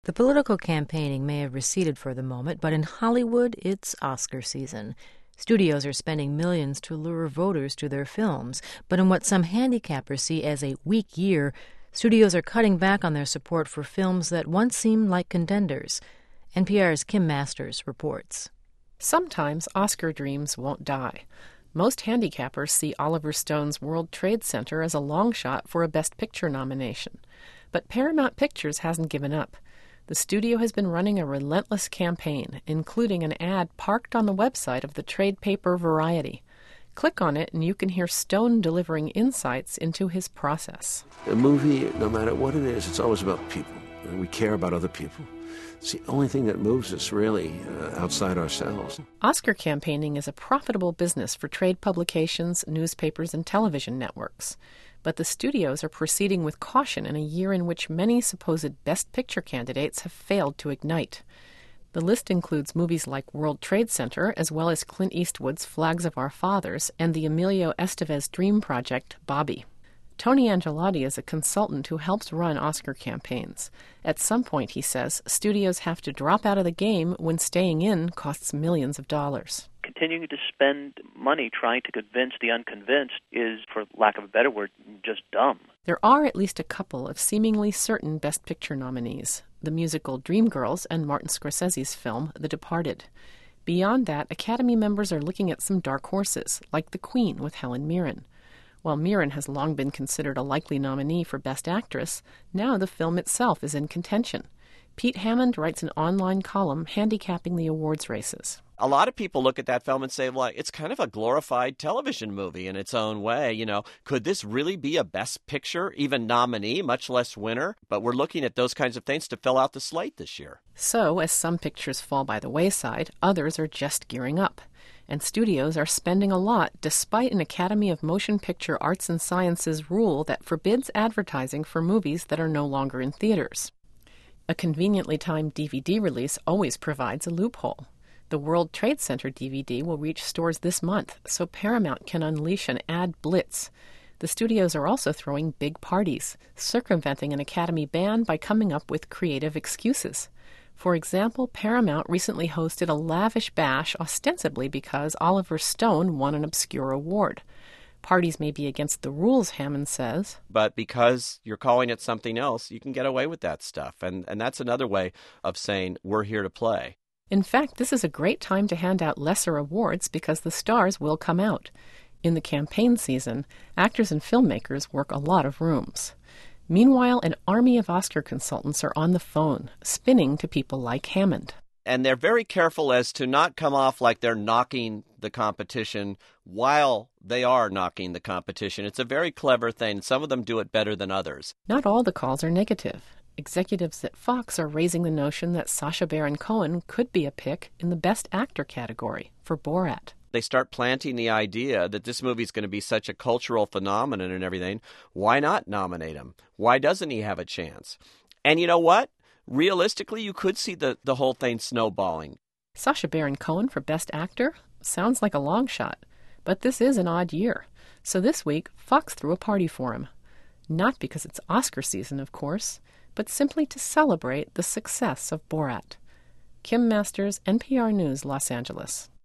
The political campaigning may have receded for the moment, but in Hollywood, it's Oscar season. Studios are spending millions to lure voters to their films, but in what some handicappers see as a weak year, studios are cutting back on their support for films that once seemed like contenders. NPR's Kim Masters reports. Sometimes Oscar dreams won't die. Most handicappers see Oliver Stone's World Trade Center as a long shot for a Best Picture nomination. But Paramount Pictures hasn't given up. The studio has been running a relentless campaign, including an ad parked on the website of the trade paper Variety. Click on it and you can hear Stone delivering insights into his process. A movie, no matter what it is, it's always about people. And we care about other people. It's the only thing that moves us, really, outside ourselves. Oscar campaigning is a profitable business for trade publications, newspapers, and television networks. But the studios are proceeding with caution in a year in which many supposed Best Picture candidates have failed to ignite. The list includes movies like World Trade Center, as well as Clint Eastwood's Flags of Our Fathers and the Emilio Estevez dream project, Bobby. Tony Angelotti is a consultant who helps run Oscar campaigns. At some point, he says, studios have to drop out of the game when staying in costs millions of dollars. Continuing to spend money trying to convince the unconvinced is, for lack of a better word, just dumb. There are at least a couple of seemingly certain Best Picture nominees, the musical Dreamgirls and Martin Scorsese's film The Departed. Beyond that, Academy members are looking at some dark horses, like The Queen with Helen Mirren. While Mirren has long been considered a likely nominee for Best Actress, now the film itself is in contention. Pete Hammond writes an online column handicapping the awards races. A lot of people look at that film and say, well, it's kind of a glorified television movie in its own way. You know, could this really be a Best Picture, even nominee, much less winner? But we're looking at those kinds of things to fill out the slate this year. So, as some pictures fall by the wayside, others are just gearing up. And studios are spending a lot despite an Academy of Motion Picture Arts and Sciences rule that forbids advertising for movies that are no longer in theaters. A conveniently timed DVD release always provides a loophole. The World Trade Center DVD will reach stores this month, so Paramount can unleash an ad blitz. The studios are also throwing big parties, circumventing an Academy ban by coming up with creative excuses. For example, Paramount recently hosted a lavish bash ostensibly because Oliver Stone won an obscure award. Parties may be against the rules, Hammond says. But because you're calling it something else, you can get away with that stuff. And that's another way of saying, we're here to play. In fact, this is a great time to hand out lesser awards because the stars will come out. In the campaign season, actors and filmmakers work a lot of rooms. Meanwhile, an army of Oscar consultants are on the phone, spinning to people like Hammond. And they're very careful as to not come off like they're knocking the competition while they are knocking the competition. It's a very clever thing. Some of them do it better than others. Not all the calls are negative. Executives at Fox are raising the notion that Sacha Baron Cohen could be a pick in the Best Actor category for Borat. They start planting the idea that this movie's going to be such a cultural phenomenon and everything. Why not nominate him? Why doesn't he have a chance? And you know what? Realistically, you could see the whole thing snowballing. Sacha Baron Cohen for Best Actor? Sounds like a long shot. But this is an odd year. So this week, Fox threw a party for him. Not because it's Oscar season, of course, but simply to celebrate the success of Borat. Kim Masters, NPR News, Los Angeles.